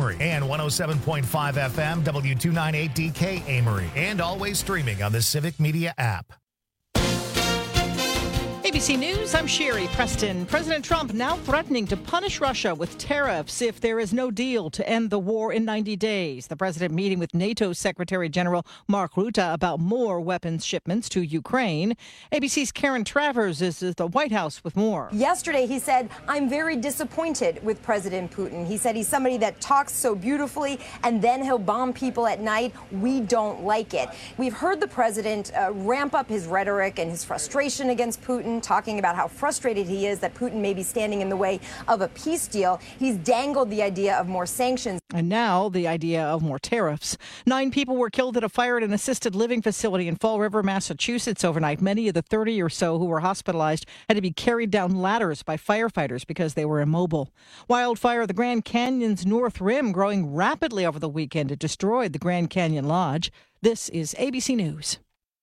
Amory, and 107.5 FM W298DK Amory, and always streaming on the Civic Media app. ABC News, I'm Sherry Preston. President Trump now threatening to punish Russia with tariffs if there is no deal to end the war in 90 days. The president meeting with NATO Secretary General Mark Rutte about more weapons shipments to Ukraine. ABC's Karen Travers is at the White House with more. Yesterday, he said, I'm very disappointed with President Putin. He said he's somebody that talks so beautifully and then he'll bomb people at night. We don't like it. We've heard the president ramp up his rhetoric and his frustration against Putin, talking about how frustrated he is that Putin may be standing in the way of a peace deal. He's dangled the idea of more sanctions. And now the idea of more tariffs. 9 people were killed at a fire at an assisted living facility in Fall River, Massachusetts overnight. Many of the 30 or so who were hospitalized had to be carried down ladders by firefighters because they were immobile. Wildfire at the Grand Canyon's North Rim growing rapidly over the weekend. It destroyed the Grand Canyon Lodge. This is ABC News.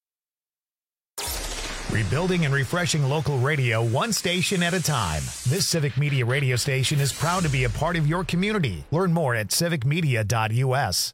Rebuilding and refreshing local radio one station at a time. This Civic Media radio station is proud to be a part of your community. Learn more at civicmedia.us.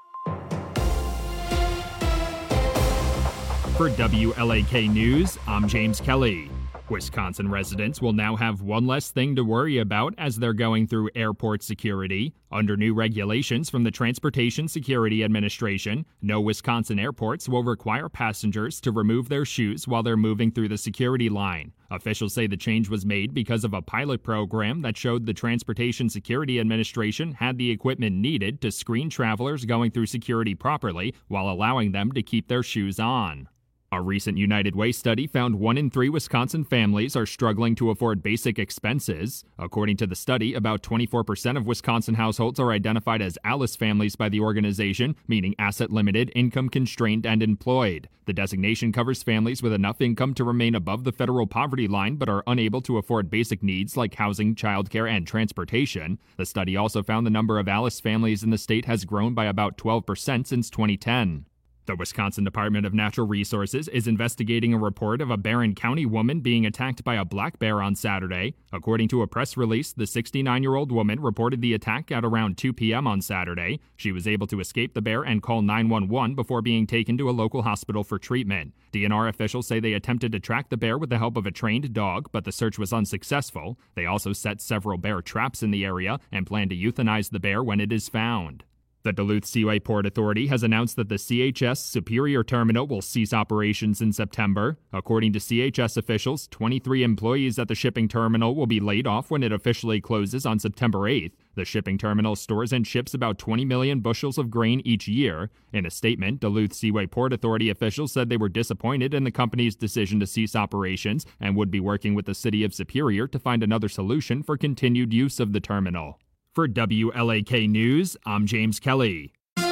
For WLAK News, I'm James Kelly. Wisconsin residents will now have one less thing to worry about as they're going through airport security. Under new regulations from the Transportation Security Administration, no Wisconsin airports will require passengers to remove their shoes while they're moving through the security line. Officials say the change was made because of a pilot program that showed the Transportation Security Administration had the equipment needed to screen travelers going through security properly while allowing them to keep their shoes on. A recent United Way study found 1 in 3 Wisconsin families are struggling to afford basic expenses. According to the study, about 24% of Wisconsin households are identified as ALICE families by the organization, meaning asset-limited, income-constrained, and employed. The designation covers families with enough income to remain above the federal poverty line but are unable to afford basic needs like housing, childcare, and transportation. The study also found the number of ALICE families in the state has grown by about 12% since 2010. The Wisconsin Department of Natural Resources is investigating a report of a Barron County woman being attacked by a black bear on Saturday. According to a press release, the 69-year-old woman reported the attack at around 2 p.m. on Saturday. She was able to escape the bear and call 911 before being taken to a local hospital for treatment. DNR officials say they attempted to track the bear with the help of a trained dog, but the search was unsuccessful. They also set several bear traps in the area and plan to euthanize the bear when it is found. The Duluth Seaway Port Authority has announced that the CHS Superior Terminal will cease operations in September. According to CHS officials, 23 employees at the shipping terminal will be laid off when it officially closes on September 8th. The shipping terminal stores and ships about 20 million bushels of grain each year. In a statement, Duluth Seaway Port Authority officials said they were disappointed in the company's decision to cease operations and would be working with the city of Superior to find another solution for continued use of the terminal. For WLAK News, I'm James Kelly.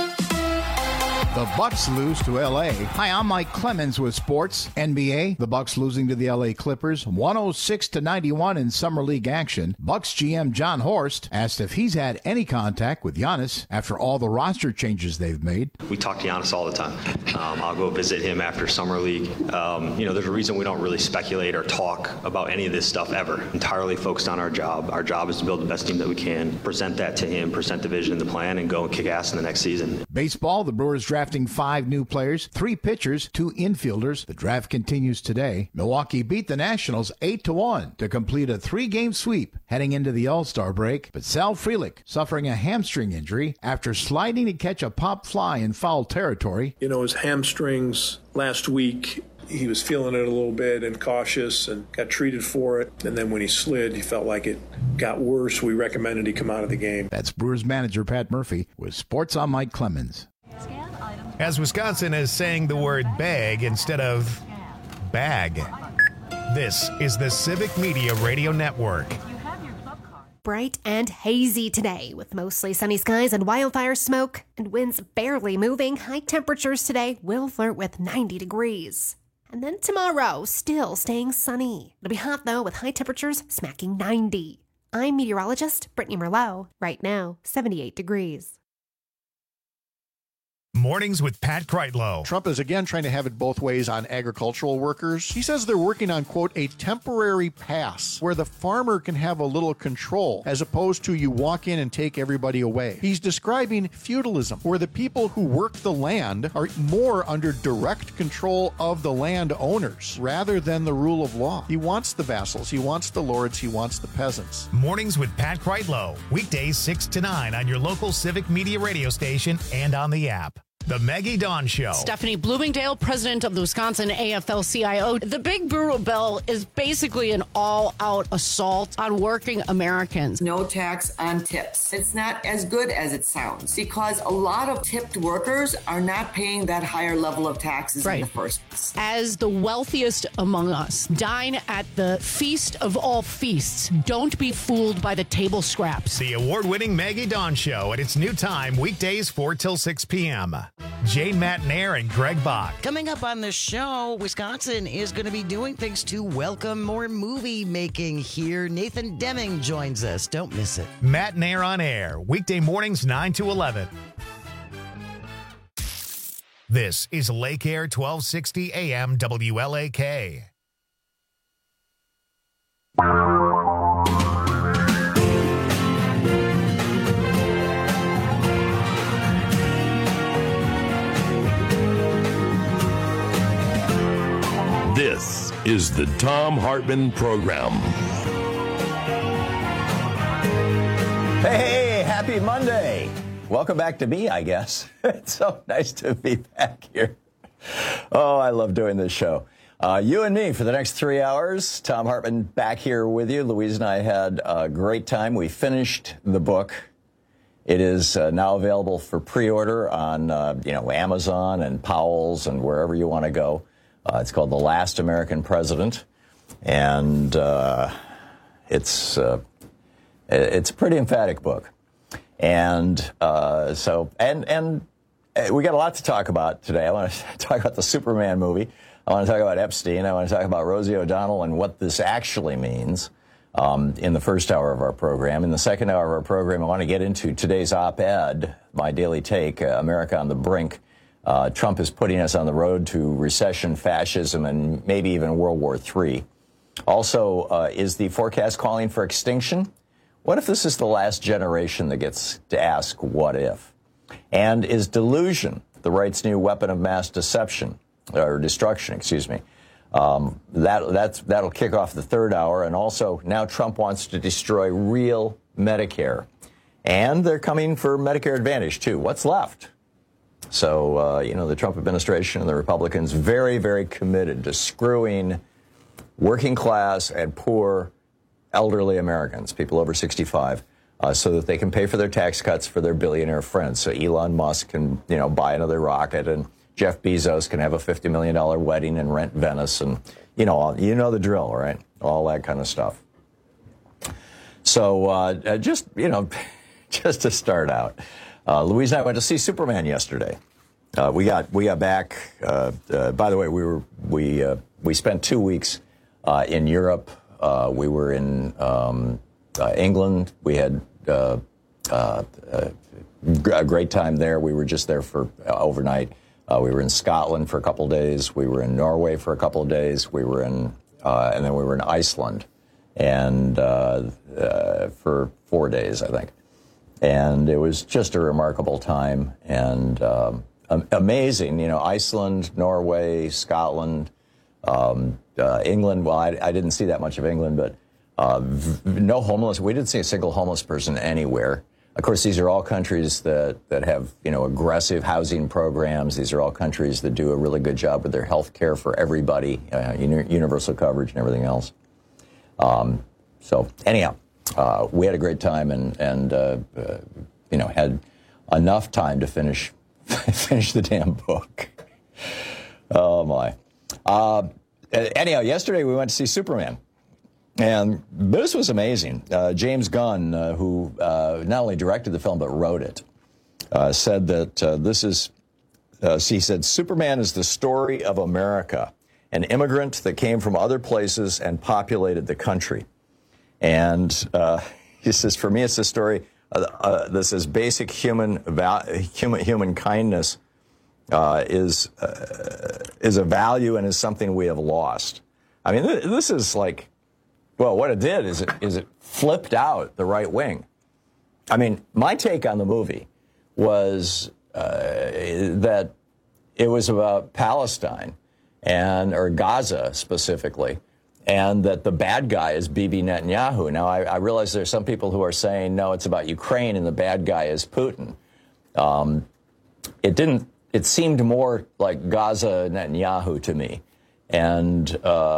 The Bucks lose to L.A. Hi, I'm Mike Clemens with sports. NBA, the Bucks losing to the L.A. Clippers, 106-91 in Summer League action. Bucks GM John Horst asked if he's had any contact with Giannis after all the roster changes they've made. We talk to Giannis all the time. I'll go visit him after Summer League. There's a reason we don't really speculate or talk about any of this stuff ever. Entirely focused on our job. Our job is to build the best team that we can, present that to him, present the vision and the plan, and go and kick ass in the next season. Baseball, the Brewers drafting 5 new players, 3 pitchers, 2 infielders. The draft continues today. Milwaukee beat the Nationals 8-1 to complete a 3-game sweep heading into the All-Star break. But Sal Frelick suffering a hamstring injury after sliding to catch a pop fly in foul territory. His hamstrings last week, he was feeling it a little bit and cautious and got treated for it. And then when he slid, he felt like it got worse. We recommended he come out of the game. That's Brewers manager Pat Murphy with Sports on Mike Clemens. As Wisconsin is saying the word bag instead of bag. This is the Civic Media Radio Network. Bright and hazy today with mostly sunny skies and wildfire smoke and winds barely moving. High temperatures today will flirt with 90 degrees. And then tomorrow, still staying sunny. It'll be hot though with high temperatures smacking 90. I'm meteorologist Brittany Merlot. Right now, 78 degrees. Mornings with Pat Kreitlow. Trump is again trying to have it both ways on agricultural workers. He says they're working on, quote, a temporary pass where the farmer can have a little control as opposed to you walk in and take everybody away. He's describing feudalism, where the people who work the land are more under direct control of the landowners rather than the rule of law. He wants the vassals, he wants the lords, he wants the peasants. Mornings with Pat Kreitlow. Weekdays 6 to 9 on your local Civic Media radio station and on the app. The Maggie Dawn Show. Stephanie Bloomingdale, president of the Wisconsin AFL-CIO. The Big Brutal Bill is basically an all-out assault on working Americans. No tax on tips. It's not as good as it sounds because a lot of tipped workers are not paying that higher level of taxes in the first place. As the wealthiest among us, dine at the feast of all feasts. Don't be fooled by the table scraps. The award-winning Maggie Dawn Show at its new time, weekdays 4 till 6 p.m. Jane Matnair and Greg Bach. Coming up on the show, Wisconsin is going to be doing things to welcome more movie making here. Nathan Deming joins us. Don't miss it. Matnair on air, weekday mornings 9 to 11. This is Lake Air 1260 AM WLAK. This is the Thom Hartmann Program. Hey, happy Monday. Welcome back to me, I guess. It's so nice to be back here. Oh, I love doing this show. You and me for the next 3 hours. Thom Hartmann back here with you. Louise and I had a great time. We finished the book. It is now available for pre-order on Amazon and Powell's and wherever you want to go. It's called The Last American President, and it's a pretty emphatic book. And we got a lot to talk about today. I want to talk about the Superman movie. I want to talk about Epstein. I want to talk about Rosie O'Donnell and what this actually means in the first hour of our program. In the second hour of our program, I want to get into today's op-ed, my daily take, America on the Brink. Trump is putting us on the road to recession, fascism, and maybe even World War III. Also, is the forecast calling for extinction? What if this is the last generation that gets to ask what if? And is delusion the right's new weapon of mass destruction? That'll kick off the third hour. And also, now Trump wants to destroy real Medicare. And they're coming for Medicare Advantage, too. What's left? So, the Trump administration and the Republicans very, very committed to screwing working class and poor elderly Americans, people over 65, so that they can pay for their tax cuts for their billionaire friends. So Elon Musk can, buy another rocket, and Jeff Bezos can have a $50 million wedding and rent Venice, and, the drill, right? All that kind of stuff. So just to start out, Louise and I went to see Superman yesterday. We got back. By the way, we spent 2 weeks in Europe. We were in England. We had a great time there. We were just there for overnight. We were in Scotland for a couple of days. We were in Norway for a couple of days. We were in, and then we were in Iceland, and for 4 days, I think. And it was just a remarkable time and amazing. Iceland, Norway, Scotland, England. Well, I didn't see that much of England, but no homeless. We didn't see a single homeless person anywhere. Of course, these are all countries that have, aggressive housing programs. These are all countries that do a really good job with their health care for everybody, universal coverage and everything else. So anyhow, we had a great time and had enough time to finish the damn book. Oh, my. Anyhow, yesterday we went to see Superman. And this was amazing. James Gunn, who not only directed the film but wrote it, said that he said, Superman is the story of America, an immigrant that came from other places and populated the country. And he says, for me, it's the story, this is basic human kindness is a value and is something we have lost. I mean, this is like, well, what it did is it flipped out the right wing. I mean, my take on the movie was that it was about Palestine or Gaza specifically, and that the bad guy is Bibi Netanyahu. Now, I realize there's some people who are saying, no, it's about Ukraine and the bad guy is Putin. It seemed more like Gaza Netanyahu to me. And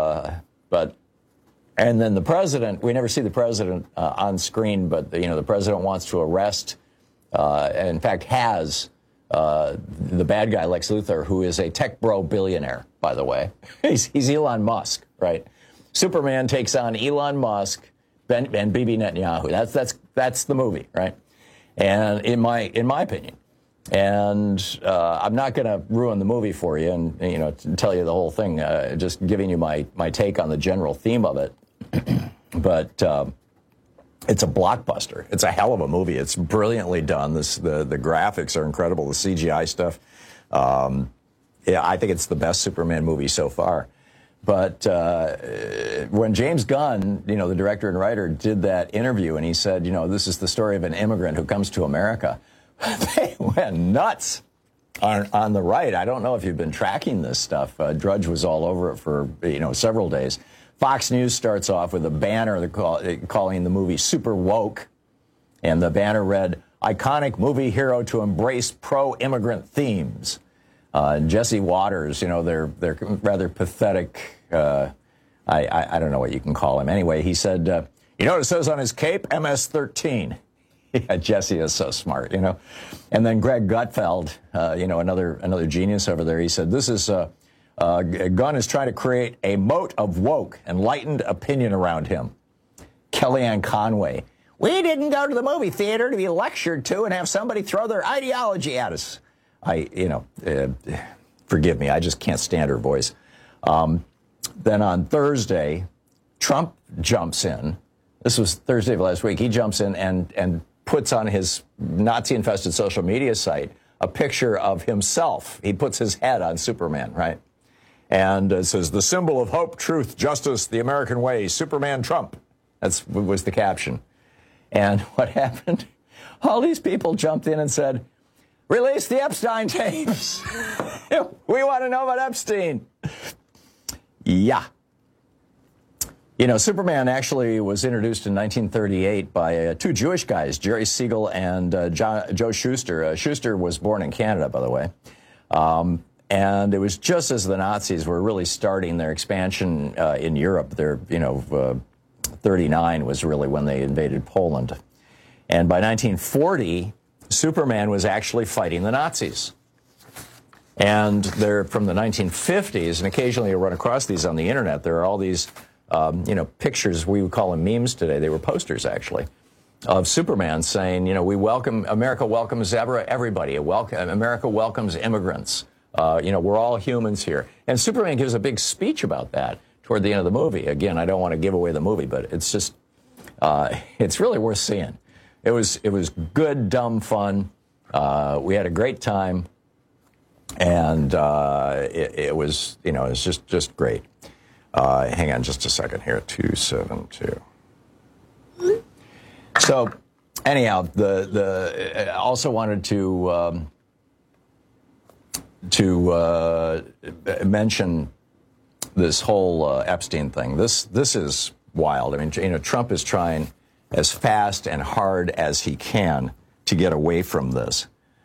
then the president, we never see the president on screen, but the president wants to arrest, and in fact has, the bad guy, Lex Luthor, who is a tech bro billionaire, by the way. He's Elon Musk, right? Superman takes on Elon Musk and Bibi Netanyahu. That's the movie, right? And in my opinion, and I'm not going to ruin the movie for you and tell you the whole thing. Just giving you my take on the general theme of it. But it's a blockbuster. It's a hell of a movie. It's brilliantly done. The graphics are incredible. The CGI stuff. Yeah, I think it's the best Superman movie so far. But when James Gunn, the director and writer, did that interview and he said, this is the story of an immigrant who comes to America, they went nuts on the right. I don't know if you've been tracking this stuff. Drudge was all over it for, several days. Fox News starts off with a banner calling the movie Super Woke. And the banner read, iconic movie hero to embrace pro-immigrant themes. Jesse Waters, they're rather pathetic. I don't know what you can call him. Anyway, he said, you know what it says on his cape? MS-13. Yeah, Jesse is so smart, And then Greg Gutfeld, another genius over there, he said, this is, Gunn is trying to create a moat of woke, enlightened opinion around him. Kellyanne Conway, we didn't go to the movie theater to be lectured to and have somebody throw their ideology at us. Forgive me, I just can't stand her voice. Then on Thursday, Trump jumps in. This was Thursday of last week. He jumps in and puts on his Nazi-infested social media site a picture of himself. He puts his head on Superman, right? And it says, the symbol of hope, truth, justice, the American way, Superman Trump. That was the caption. And what happened? All these people jumped in and said, release the Epstein tapes. We want to know about Epstein. Yeah. Superman actually was introduced in 1938 by two Jewish guys, Jerry Siegel and Joe Shuster. Shuster was born in Canada, by the way. And it was just as the Nazis were really starting their expansion in Europe. 39 was really when they invaded Poland. And by 1940, Superman was actually fighting the Nazis. And they're from the 1950s, and occasionally you run across these on the internet. There are all these, pictures, we would call them memes today. They were posters, actually, of Superman saying, America welcomes everybody. America welcomes immigrants. We're all humans here. And Superman gives a big speech about that toward the end of the movie. Again, I don't want to give away the movie, but it's just, it's really worth seeing. It was good, dumb fun. We had a great time. And it was, it was just great. Hang on just a second here, 272. So, anyhow, I also wanted to mention this whole Epstein thing. This is wild. I mean, Trump is trying as fast and hard as he can to get away from this.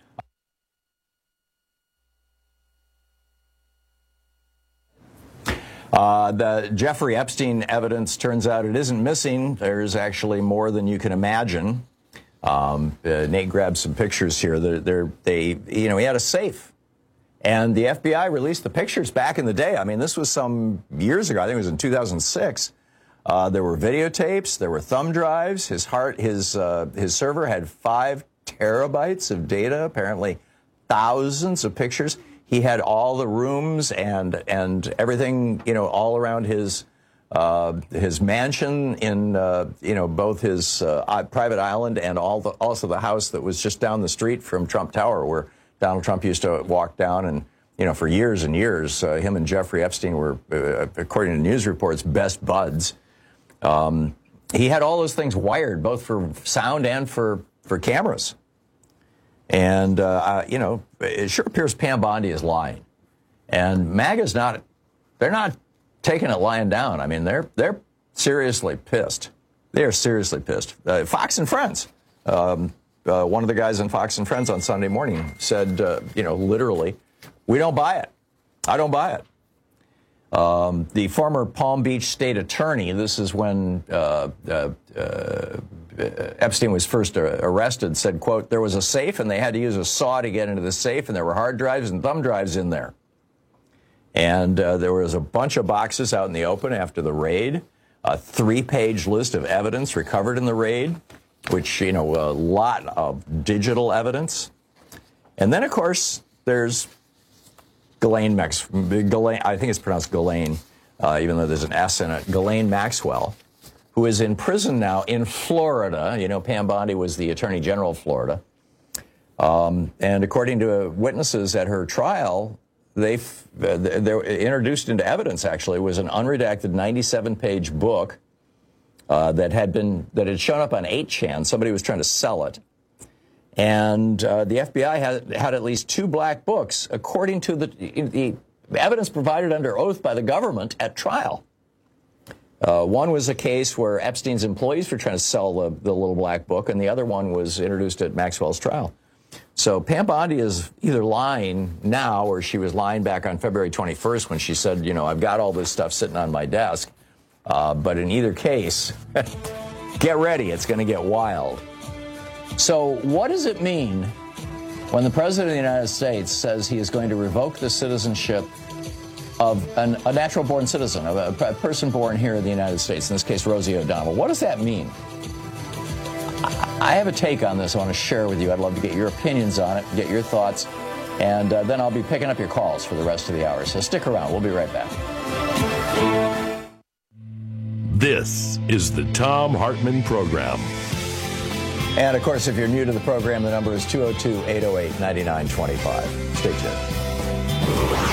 The Jeffrey Epstein evidence turns out it isn't missing. There's actually more than you can imagine. Nate grabbed some pictures here. He had a safe, and the FBI released the pictures back in the day. I mean, this was some years ago. I think it was in 2006. There were videotapes. There were thumb drives. His server had 5 terabytes of data. Apparently, thousands of pictures. He had all the rooms and everything, all around his mansion in, both his private island and also the house that was just down the street from Trump Tower, where Donald Trump used to walk down and, for years and years, him and Jeffrey Epstein were, according to news reports, best buds. He had all those things wired, both for sound and for cameras. And, it sure appears Pam Bondi is lying. And MAGA's they're not taking it lying down. I mean, they're seriously pissed. They are seriously pissed. Fox and Friends. One of the guys on Fox and Friends on Sunday morning said, literally, we don't buy it. I don't buy it. The former Palm Beach state attorney, this is when Epstein was first arrested, said, quote, there was a safe and they had to use a saw to get into the safe, and there were hard drives and thumb drives in there. And there was a bunch of boxes out in the open after the raid, a 3-page list of evidence recovered in the raid, which, a lot of digital evidence. And then, of course, there's Ghislaine, I think it's pronounced Ghislaine, even though there's an S in it, Ghislaine Maxwell, who is in prison now in Florida. Pam Bondi was the Attorney General of Florida. And according to witnesses at her trial, they introduced into evidence, actually, was an unredacted 97-page book that had shown up on 8chan. Somebody was trying to sell it. And the FBI had at least 2 black books, according to the evidence provided under oath by the government at trial. One was a case where Epstein's employees were trying to sell the little black book, and the other one was introduced at Maxwell's trial. So Pam Bondi is either lying now, or she was lying back on February 21st when she said, I've got all this stuff sitting on my desk. But in either case, get ready. It's going to get wild. So what does it mean when the President of the United States says he is going to revoke the citizenship of a natural-born citizen, of a person born here in the United States, in this case, Rosie O'Donnell? What does that mean? I have a take on this I want to share with you. I'd love to get your opinions on it, get your thoughts, and then I'll be picking up your calls for the rest of the hour. So stick around. We'll be right back. This is the Thom Hartmann Program. And, of course, if you're new to the program, the number is 202-808-9925. Stay tuned.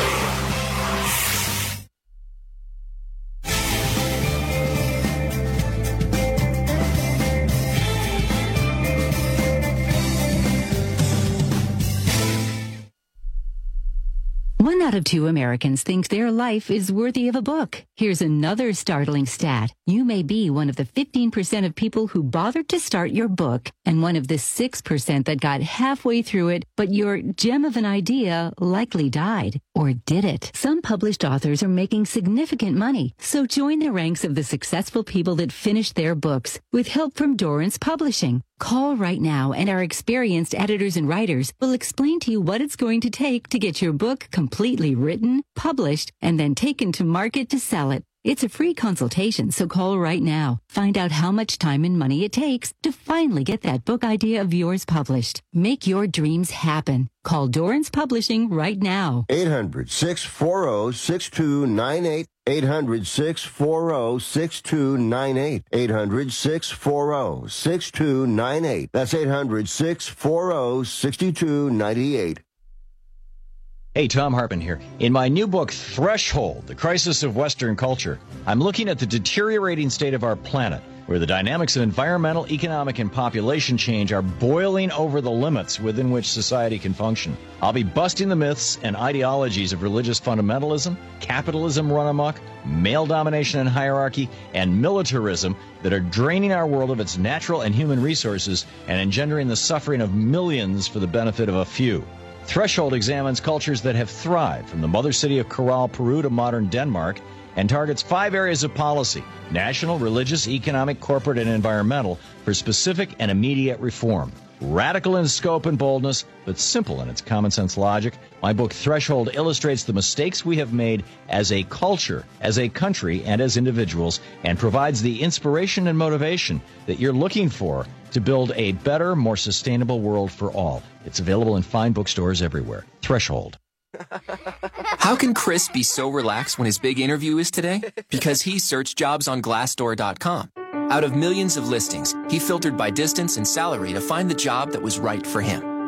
One out of 2 Americans think their life is worthy of a book. Here's another startling stat. You may be one of the 15% of people who bothered to start your book, and one of the 6% that got halfway through it, but your gem of an idea likely died. Or did it? Some published authors are making significant money, so join the ranks of the successful people that finished their books with help from Dorrance Publishing. Call right now, and our experienced editors and writers will explain to you what it's going to take to get your book completely written, published, and then taken to market to sell it. It's a free consultation, so call right now. Find out how much time and money it takes to finally get that book idea of yours published. Make your dreams happen. Call Dorrance Publishing right now. 800-640-6298. 800-640-6298. 800-640-6298. That's 800-640-6298. Hey, Thom Hartmann here. In my new book, Threshold, The Crisis of Western Culture, I'm looking at the deteriorating state of our planet, where the dynamics of environmental, economic, and population change are boiling over the limits within which society can function. I'll be busting the myths and ideologies of religious fundamentalism, capitalism run amok, male domination and hierarchy, and militarism that are draining our world of its natural and human resources and engendering the suffering of millions for the benefit of a few. Threshold examines cultures that have thrived, from the mother city of Corral, Peru to modern Denmark, and targets 5 areas of policy: national, religious, economic, corporate, and environmental, for specific and immediate reform. Radical in scope and boldness, but simple in its common sense logic, my book Threshold illustrates the mistakes we have made as a culture, as a country, and as individuals, and provides the inspiration and motivation that you're looking for to build a better, more sustainable world for all. It's available in fine bookstores everywhere. Threshold. How can Chris be so relaxed when his big interview is today? Because he searched jobs on Glassdoor.com. Out of millions of listings, he filtered by distance and salary to find the job that was right for him.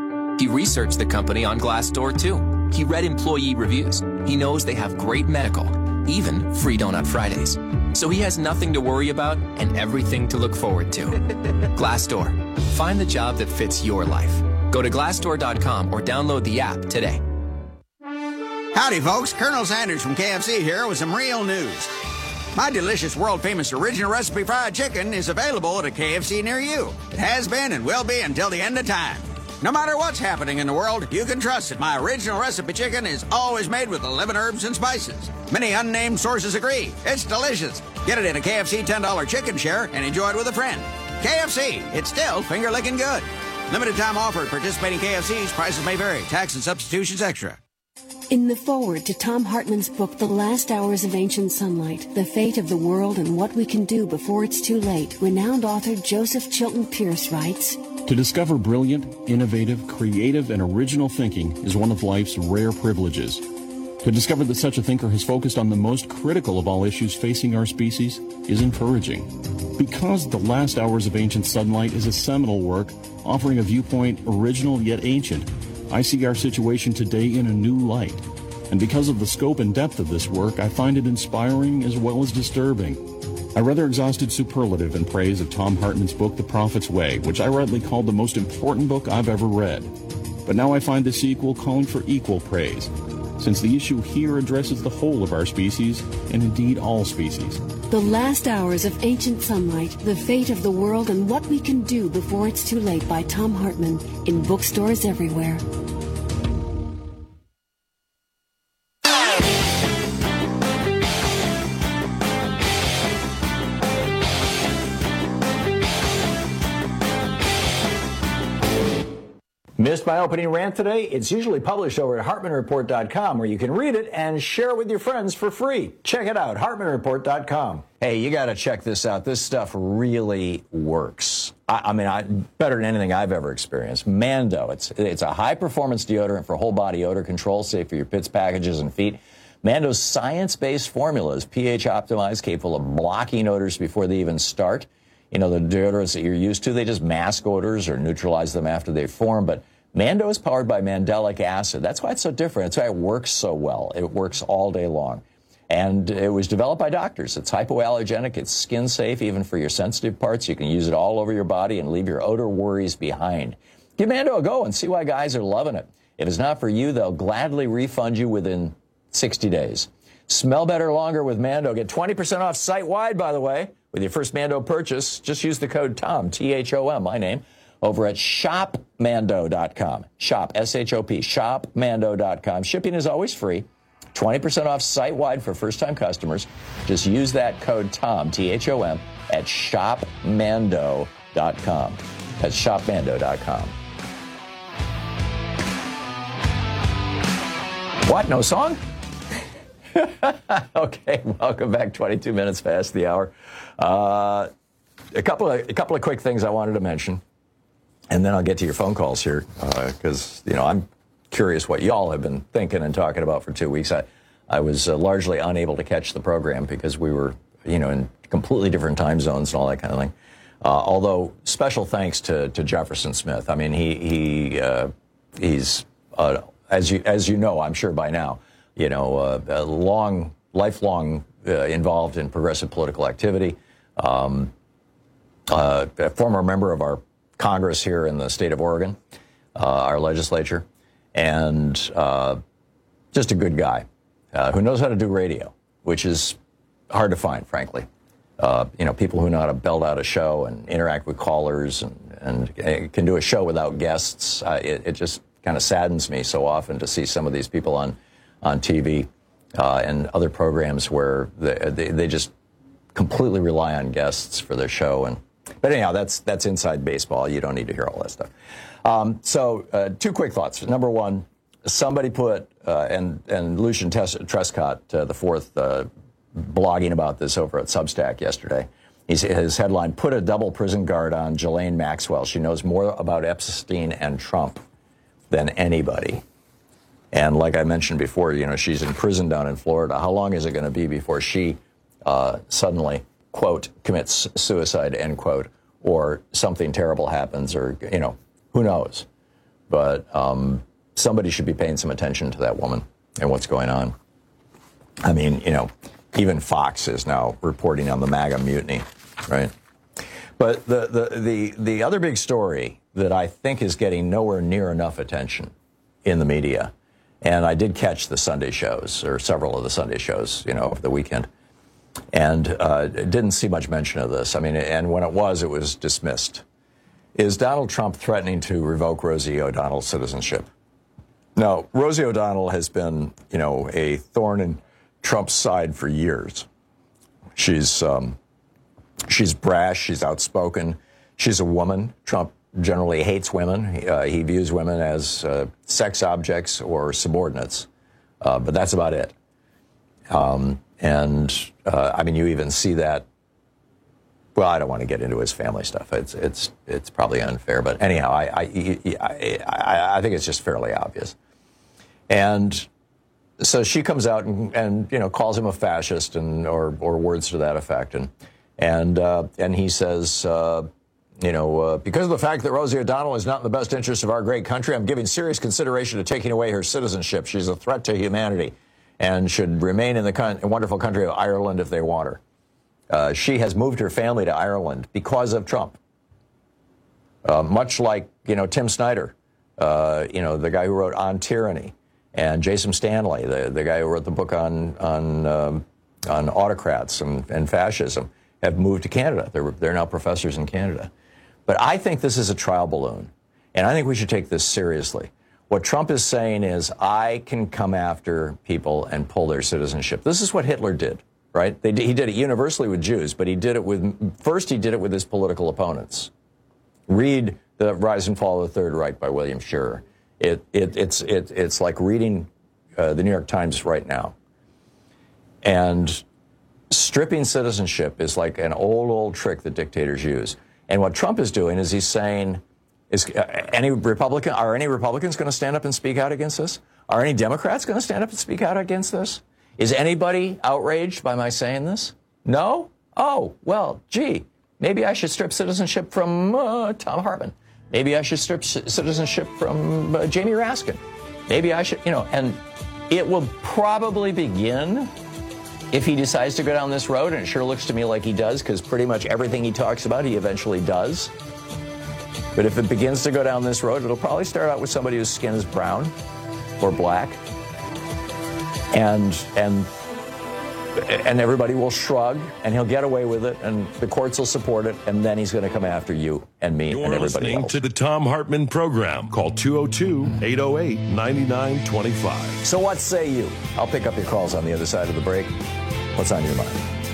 He researched the company on Glassdoor, too. He read employee reviews. He knows they have great medical, even free Donut Fridays. So he has nothing to worry about and everything to look forward to. Glassdoor. Find the job that fits your life. Go to Glassdoor.com or download the app today. Howdy, folks. Colonel Sanders from KFC here with some real news. My delicious, world-famous original recipe fried chicken is available at a KFC near you. It has been and will be until the end of time. No matter what's happening in the world, you can trust that my original recipe chicken is always made with 11 herbs and spices. Many unnamed sources agree. It's delicious. Get it in a KFC $10 chicken share and enjoy it with a friend. KFC, it's still finger-licking good. Limited time offer at participating KFCs. Prices may vary. Tax and substitutions extra. In the foreword to Tom Hartman's book, The Last Hours of Ancient Sunlight, The Fate of the World and What We Can Do Before It's Too Late, renowned author Joseph Chilton Pierce writes, To discover brilliant, innovative, creative, and original thinking is one of life's rare privileges. To discover that such a thinker has focused on the most critical of all issues facing our species is encouraging. Because The Last Hours of Ancient Sunlight is a seminal work offering a viewpoint original yet ancient, I see our situation today in a new light. And because of the scope and depth of this work, I find it inspiring as well as disturbing. I rather exhausted superlative in praise of Tom Hartman's book, The Prophet's Way, which I rightly called the most important book I've ever read. But now I find the sequel calling for equal praise, since the issue here addresses the whole of our species, and indeed all species. The Last Hours of Ancient Sunlight, The Fate of the World and What We Can Do Before It's Too Late by Tom Hartman, in bookstores everywhere. Missed my opening rant today? It's usually published over at HartmanReport.com, where you can read it and share it with your friends for free. Check it out, HartmanReport.com. Hey, you got to check this out. This stuff really works. I mean, better than anything I've ever experienced. Mando, it's a high-performance deodorant for whole-body odor control, safe for your pits, packages, and feet. Mando's science-based formula is pH-optimized, capable of blocking odors before they even start. You know, the deodorants that you're used to, they just mask odors or neutralize them after they form. But Mando is powered by mandelic acid. That's why it's so different. That's why it works so well. It works all day long. And it was developed by doctors. It's hypoallergenic. It's skin safe, even for your sensitive parts. You can use it all over your body and leave your odor worries behind. Give Mando a go and see why guys are loving it. If it's not for you, they'll gladly refund you within 60 days. Smell better longer with Mando. Get 20% off site-wide, by the way, with your first Mando purchase. Just use the code TOM, T-H-O-M, my name, over at shopmando.com. Shop, S-H-O-P, shopmando.com. Shipping is always free. 20% off site-wide for first-time customers. Just use that code TOM, T-H-O-M, at shopmando.com. That's shopmando.com. What? No song? Okay, welcome back. 22 minutes past the hour. A couple of quick things I wanted to mention, and then I'll get to your phone calls here, because I'm curious what y'all have been thinking and talking about for 2 weeks. I was largely unable to catch the program because we were, in completely different time zones and all that kind of thing. Although special thanks to Jefferson Smith. I mean, he's as you know, I'm sure by now, lifelong involved in progressive political activity. A former member of our Congress here in the state of Oregon, our legislature, and just a good guy who knows how to do radio, which is hard to find, frankly. People who know how to belt out a show and interact with callers and can do a show without guests. It just kind of saddens me so often to see some of these people on TV and other programs where they just completely rely on guests for their show. But anyhow, that's inside baseball. You don't need to hear all that stuff. So two quick thoughts. Number one, somebody put, and Lucian Trescott, the fourth, blogging about this over at Substack yesterday. His headline, "Put a double prison guard on Ghislaine Maxwell. She knows more about Epstein and Trump than anybody." And like I mentioned before, she's in prison down in Florida. How long is it going to be before she suddenly, quote, commits suicide, end quote, or something terrible happens, or, who knows? but somebody should be paying some attention to that woman and what's going on. I mean, even Fox is now reporting on the MAGA mutiny, right? But the other big story that I think is getting nowhere near enough attention in the media, and I did catch the Sunday shows, or several of the Sunday shows, over the weekend, and didn't see much mention of this. I mean, and when it was dismissed, is Donald Trump threatening to revoke Rosie O'Donnell's citizenship. Now, Rosie O'Donnell has been, a thorn in Trump's side for years. She's brash, she's outspoken, she's a woman. Trump generally hates women. He views women as sex objects or subordinates, but that's about it. I mean, you even see that. Well, I don't want to get into his family stuff. It's probably unfair, but anyhow, I think it's just fairly obvious. And so she comes out and calls him a fascist or words to that effect, and he says, because of the fact that Rosie O'Donnell is not in the best interest of our great country, I'm giving serious consideration to taking away her citizenship. She's a threat to humanity and should remain in the wonderful country of Ireland if they want her. She has moved her family to Ireland because of Trump. Much like, Tim Snyder, the guy who wrote On Tyranny, and Jason Stanley, the guy who wrote the book on autocrats and fascism, have moved to Canada. They're now professors in Canada. But I think this is a trial balloon, and I think we should take this seriously. What Trump is saying is, I can come after people and pull their citizenship. This is what Hitler did. Right? He did it universally with Jews, but he did it with his political opponents. Read The Rise and Fall of the Third Reich by William Shirer. It's like reading the New York Times right now. And stripping citizenship is like an old trick that dictators use. And what Trump is doing is he's saying, are any Republicans going to stand up and speak out against this? Are any Democrats going to stand up and speak out against this? Is anybody outraged by my saying this? No? Oh, well, gee, maybe I should strip citizenship from Thom Hartmann. Maybe I should strip citizenship from Jamie Raskin. Maybe I should, and it will probably begin if he decides to go down this road, and it sure looks to me like he does, because pretty much everything he talks about, he eventually does. But if it begins to go down this road, it'll probably start out with somebody whose skin is brown or black. And everybody will shrug, and he'll get away with it, and the courts will support it, and then he's going to come after you and me and everybody else. You're listening to the Thom Hartmann Program. Call 202-808-9925. So what say you? I'll pick up your calls on the other side of the break. What's on your mind?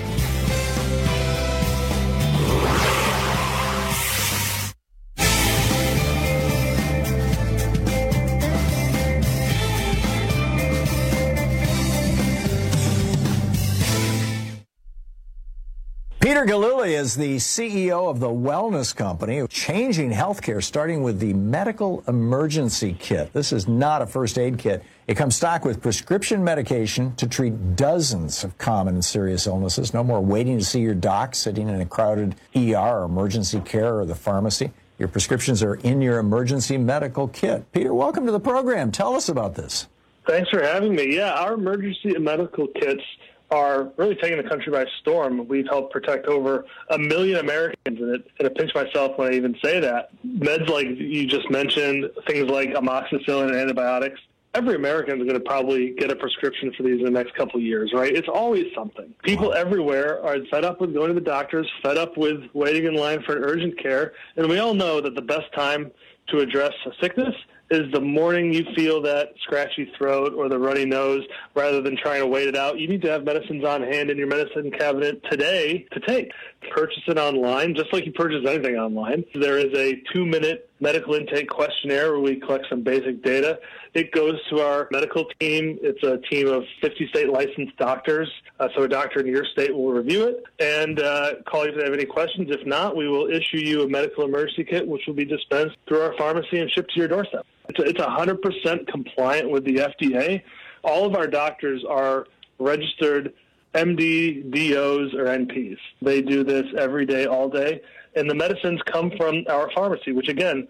Peter Gillooly is the CEO of the Wellness Company, changing healthcare, starting with the medical emergency kit. This is not a first aid kit. It comes stocked with prescription medication to treat dozens of common and serious illnesses. No more waiting to see your doc, sitting in a crowded ER or emergency care or the pharmacy. Your prescriptions are in your emergency medical kit. Peter, welcome to the program. Tell us about this. Thanks for having me. Yeah, our emergency medical kits are really taking the country by storm. We've helped protect over 1 million Americans, and I pinch myself when I even say that. Meds like you just mentioned, things like amoxicillin and antibiotics, every American is going to probably get a prescription for these in the next couple of years, right? It's always something. People everywhere are fed up with going to the doctors, fed up with waiting in line for urgent care, and we all know that the best time to address a sickness is the morning you feel that scratchy throat or the runny nose, rather than trying to wait it out. You need to have medicines on hand in your medicine cabinet today to take. Purchase it online, just like you purchase anything online. There is a 2-minute medical intake questionnaire where we collect some basic data. It goes to our medical team. It's a team of 50 state licensed doctors. So a doctor in your state will review it and call you if they have any questions. If not, we will issue you a medical emergency kit, which will be dispensed through our pharmacy and shipped to your doorstep. It's 100% compliant with the FDA. All of our doctors are registered MD, DOs, or NPs. They do this every day, all day. And the medicines come from our pharmacy, which, again,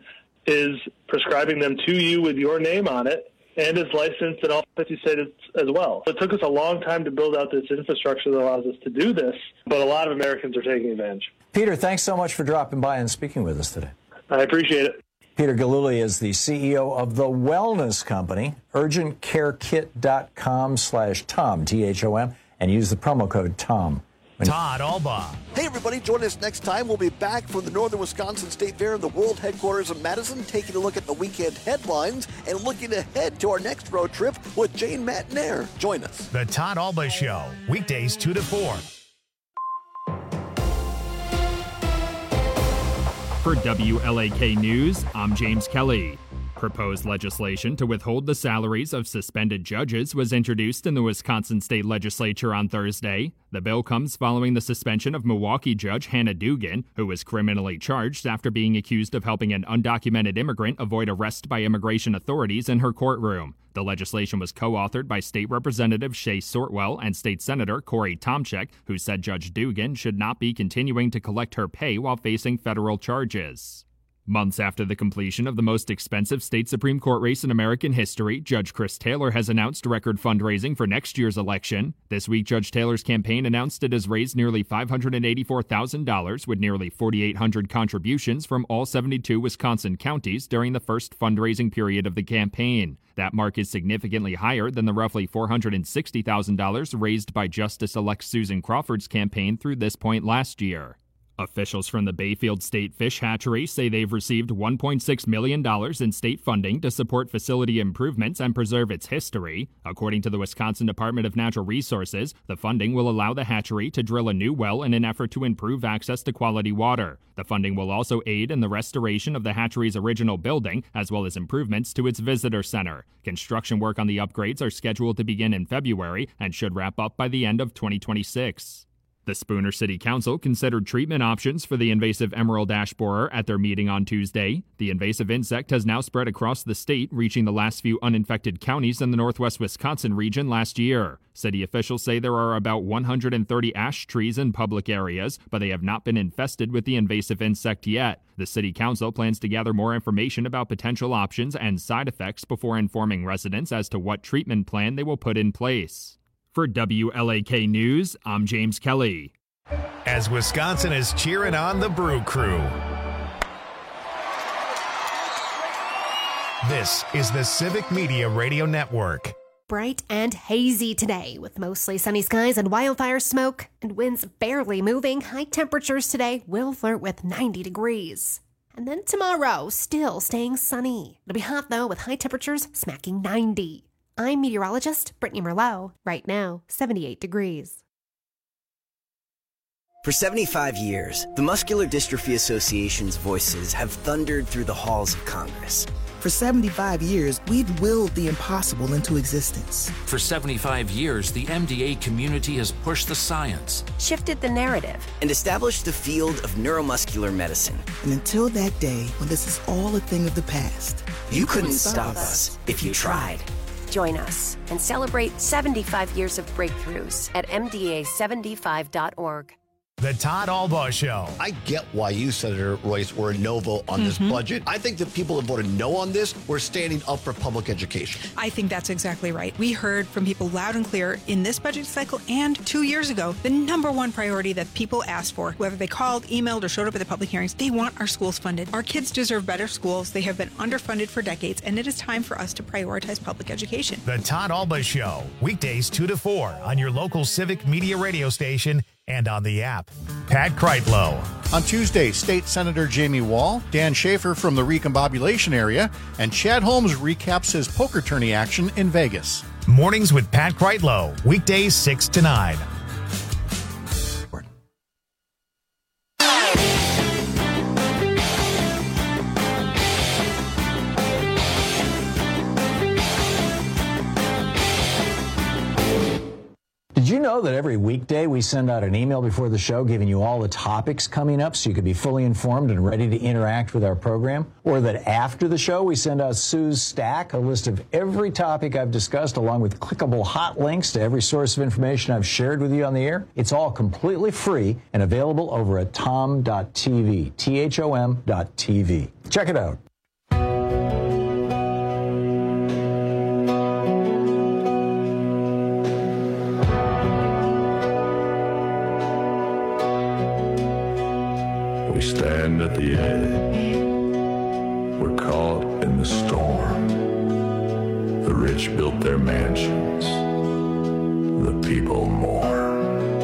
is prescribing them to you with your name on it and is licensed in all 50 states as well. It took us a long time to build out this infrastructure that allows us to do this, but a lot of Americans are taking advantage. Peter, thanks so much for dropping by and speaking with us today. I appreciate it. Peter Gillooly is the CEO of the wellness company, urgentcarekit.com/Tom, T-H-O-M, and use the promo code TOM. Todd Alba. Hey, everybody, join us next time. We'll be back from the Northern Wisconsin State Fair in the world headquarters of Madison, taking a look at the weekend headlines and looking ahead to our next road trip with Jane Matnair. Join us. The Todd Alba Show, weekdays 2 to 4. For WLAK News, I'm James Kelly. Proposed legislation to withhold the salaries of suspended judges was introduced in the Wisconsin State Legislature on Thursday. The bill comes following the suspension of Milwaukee Judge Hannah Dugan, who was criminally charged after being accused of helping an undocumented immigrant avoid arrest by immigration authorities in her courtroom. The legislation was co-authored by State Representative Shay Sortwell and State Senator Corey Tomczyk, who said Judge Dugan should not be continuing to collect her pay while facing federal charges. Months after the completion of the most expensive state Supreme Court race in American history, Judge Chris Taylor has announced record fundraising for next year's election. This week, Judge Taylor's campaign announced it has raised nearly $584,000 with nearly 4,800 contributions from all 72 Wisconsin counties during the first fundraising period of the campaign. That mark is significantly higher than the roughly $460,000 raised by Justice-elect Susan Crawford's campaign through this point last year. Officials from the Bayfield State Fish Hatchery say they've received $1.6 million in state funding to support facility improvements and preserve its history. According to the Wisconsin Department of Natural Resources, the funding will allow the hatchery to drill a new well in an effort to improve access to quality water. The funding will also aid in the restoration of the hatchery's original building, as well as improvements to its visitor center. Construction work on the upgrades are scheduled to begin in February and should wrap up by the end of 2026. The Spooner City Council considered treatment options for the invasive emerald ash borer at their meeting on Tuesday. The invasive insect has now spread across the state, reaching the last few uninfected counties in the northwest Wisconsin region last year. City officials say there are about 130 ash trees in public areas, but they have not been infested with the invasive insect yet. The City Council plans to gather more information about potential options and side effects before informing residents as to what treatment plan they will put in place. For WLAK News, I'm James Kelly. As Wisconsin is cheering on the Brew Crew. This is the Civic Media Radio Network. Bright and hazy today with mostly sunny skies and wildfire smoke and winds barely moving. High temperatures today will flirt with 90 degrees. And then tomorrow, still staying sunny. It'll be hot though with high temperatures smacking 90. I'm meteorologist Brittany Merlot. Right now, 78 degrees. For 75 years, the Muscular Dystrophy Association's voices have thundered through the halls of Congress. For 75 years, we've willed the impossible into existence. For 75 years, the MDA community has pushed the science, shifted the narrative, and established the field of neuromuscular medicine. And until that day, when this is all a thing of the past, you couldn't stop us if you tried. Join us and celebrate 75 years of breakthroughs at MDA75.org. The Todd Alba Show. I get why you, Senator Royce, were a no vote on this budget. I think the people that voted no on this were standing up for public education. I think that's exactly right. We heard from people loud and clear in this budget cycle and 2 years ago, the number one priority that people asked for, whether they called, emailed, or showed up at the public hearings, they want our schools funded. Our kids deserve better schools. They have been underfunded for decades, and it is time for us to prioritize public education. The Todd Alba Show, weekdays 2 to 4 on your local Civic Media radio station and on the app. Pat Kreitlow. On Tuesday, State Senator Jamie Wall, Dan Schaefer from the recombobulation area, and Chad Holmes recaps his poker tourney action in Vegas. Mornings with Pat Kreitlow, weekdays 6 to 9. Did you know that every weekday we send out an email before the show giving you all the topics coming up so you can be fully informed and ready to interact with our program? Or that after the show we send out Sue's Stack, a list of every topic I've discussed along with clickable hot links to every source of information I've shared with you on the air? It's all completely free and available over at tom.tv, THOM.tv. Check it out. strand at the edge. We're caught in the storm. The rich built their mansions. The people mourn.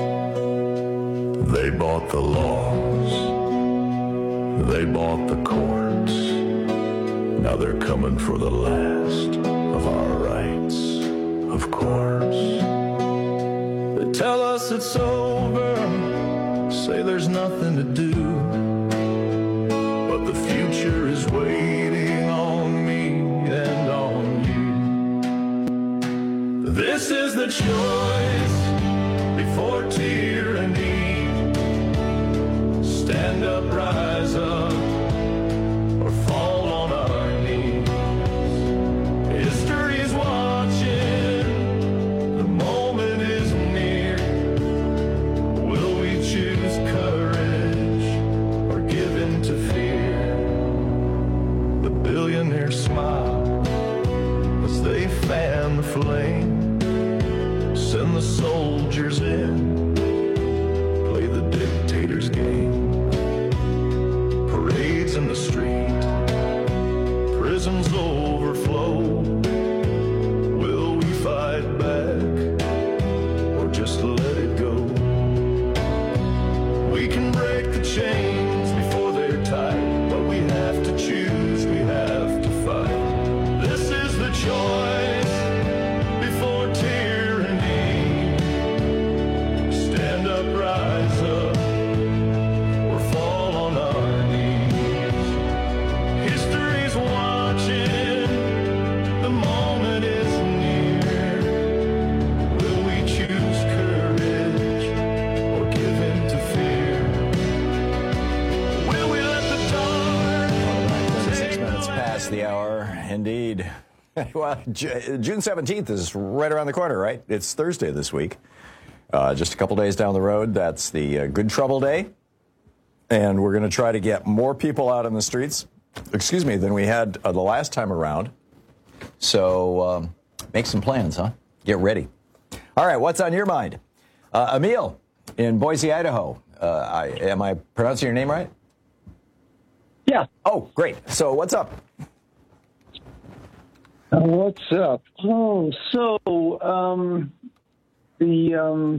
They bought the laws. They bought the courts. Now they're coming for the last of our rights, of course. They tell us it's over, say there's nothing to do. But the future is waiting on me and on you. This is the choice before tyranny. Stand up, rise up, or fall on our knees. History's watching, the moment is near. Will we choose courage or give in to fear? The billionaires smile as they fan the flame. Send the soldiers in, play the dictator's game. Parades in the street, prisons overflow. Will we fight back or just let it go? We can break the chains before they're tight, but we have to choose, we have to fight. This is the choice before tyranny. Stand up, rise up, or fall on our knees. History's watching, the moment is near. Will we choose courage or give in to fear? Will we let the dark 6 minutes past the hour, indeed. Well, June 17th is right around the corner, right? It's Thursday this week. Just a couple days down the road, that's the Good Trouble Day. And we're going to try to get more people out on the streets, than we had the last time around. So make some plans, huh? Get ready. All right, what's on your mind? Emil in Boise, Idaho. Am I pronouncing your name right? Yeah. Oh, great. So what's up? What's up? Oh, so the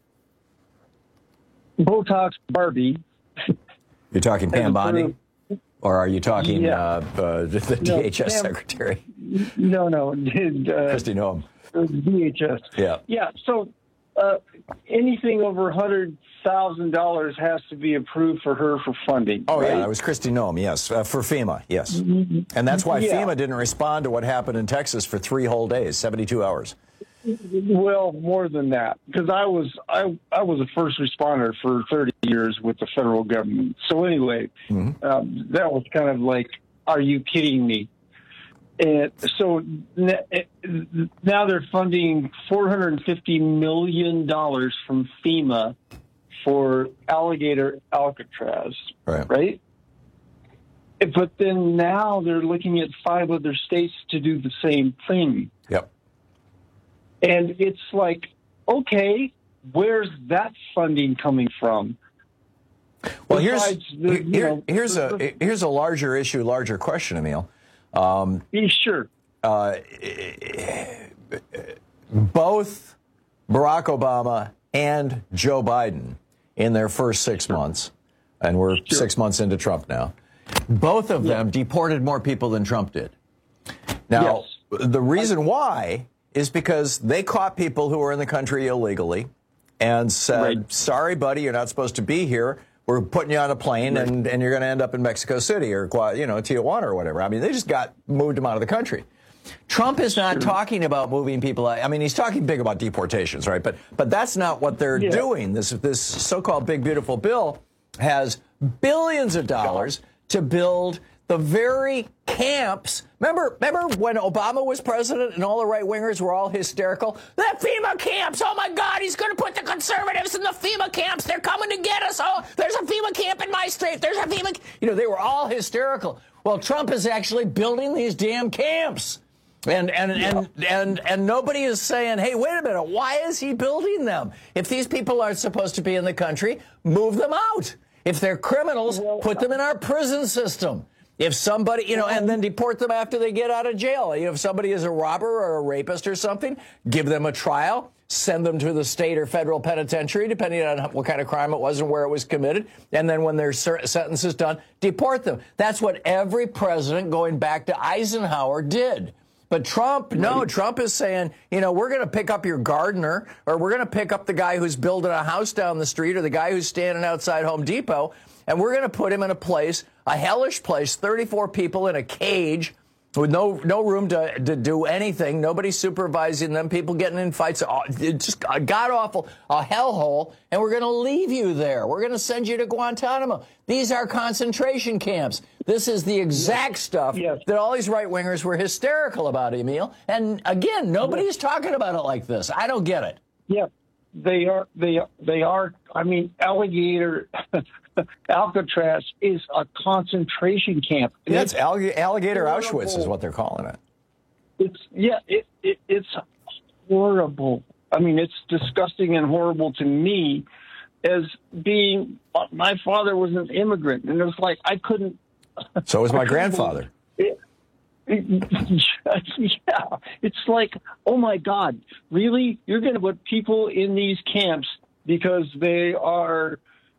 Botox Barbie. You're talking Pam Bondi? Or are you talking the DHS secretary? No. Kristi Noem. DHS. Yeah. Yeah, so anything over $100,000 has to be approved for her for funding. Oh, right? yeah, that was Kristi Noem, yes, for FEMA, yes. And that's why FEMA didn't respond to what happened in Texas for 3 whole days, 72 hours. Well, more than that, because I was a first responder for 30 years with the federal government. So anyway, that was kind of like, are you kidding me? And so now they're funding $450 million from FEMA for Alligator Alcatraz, right? But then now they're looking at 5 other states to do the same thing. Yep. And it's like, okay, where's that funding coming from? Well, here's a larger issue, larger question, Emil. Sure. Both Barack Obama and Joe Biden, in their first 6 months, and we're 6 months into Trump now, both of them deported more people than Trump did. Now, the reason why is because they caught people who were in the country illegally and said, sorry, buddy, you're not supposed to be here. We're putting you on a plane and you're going to end up in Mexico City or, Tijuana or whatever. I mean, they just moved them out of the country. Trump is not talking about moving people out. I mean, he's talking big about deportations, right? But that's not what they're doing. This so-called big, beautiful bill has billions of dollars to build the very camps. Remember when Obama was president and all the right-wingers were all hysterical? The FEMA camps! Oh, my God, he's going to put the conservatives in the FEMA camps. They're coming to get us. Oh, there's a FEMA camp in my state. There's a FEMA... they were all hysterical. Well, Trump is actually building these damn camps. And nobody is saying, hey, wait a minute, why is he building them? If these people aren't supposed to be in the country, move them out. If they're criminals, put them in our prison system. If somebody, and then deport them after they get out of jail. If somebody is a robber or a rapist or something, give them a trial, send them to the state or federal penitentiary, depending on what kind of crime it was and where it was committed. And then when their sentence is done, deport them. That's what every president going back to Eisenhower did. But Trump, no, Trump is saying, we're going to pick up your gardener, or we're going to pick up the guy who's building a house down the street, or the guy who's standing outside Home Depot, and we're going to put him in a place, a hellish place, 34 people in a cage with no room to do anything, nobody supervising them, people getting in fights, just a god-awful, a hellhole, and we're going to leave you there. We're going to send you to Guantanamo. These are concentration camps. This is the exact stuff that all these right-wingers were hysterical about, Emil. And again, nobody's talking about it like this. I don't get it. Yeah, they are. I mean, Alligator, Alcatraz is a concentration camp. Yeah, it's Alligator Auschwitz is what they're calling it. It's horrible. I mean, it's disgusting and horrible to me as being, my father was an immigrant, and it was like, I couldn't. So was my grandfather. Yeah, it's like, oh my God, really? You're going to put people in these camps because they are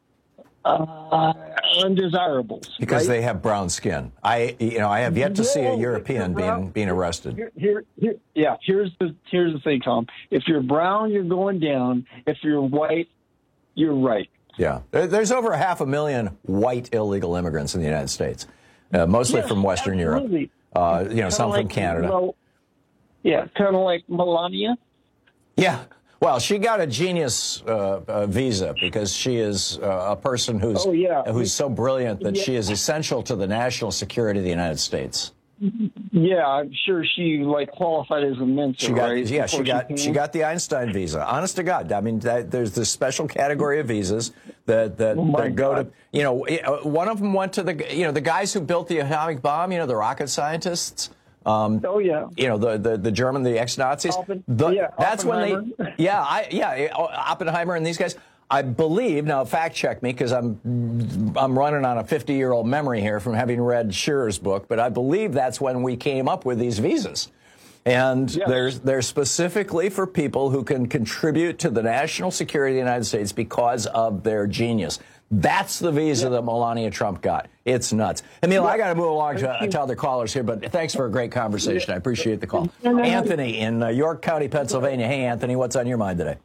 undesirables. Because they have brown skin. I have yet to see a European being arrested. Here's the thing, Tom. If you're brown, you're going down. If you're white, you're right. Yeah. There's over 500,000 white illegal immigrants in the United States, mostly from Western Europe. Some from Canada. Kind of like Melania. Yeah. Well, she got a genius visa because she is a person who's so brilliant that she is essential to the national security of the United States. Yeah, I'm sure she qualified as a mentor. She got the Einstein visa. Honest to God, I mean, there's this special category of visas that go to. One of them went to the guys who built the atomic bomb. The rocket scientists. The German, the ex-Nazis. That's when they. Oppenheimer and these guys. I believe, now fact check me because I'm running on a 50-year-old memory here from having read Shearer's book, but I believe that's when we came up with these visas. And they're specifically for people who can contribute to the national security of the United States because of their genius. That's the visa that Melania Trump got. It's nuts. Emil, I got to move along to other callers here, but thanks for a great conversation. I appreciate the call. Anthony in York County, Pennsylvania. Hey, Anthony, what's on your mind today?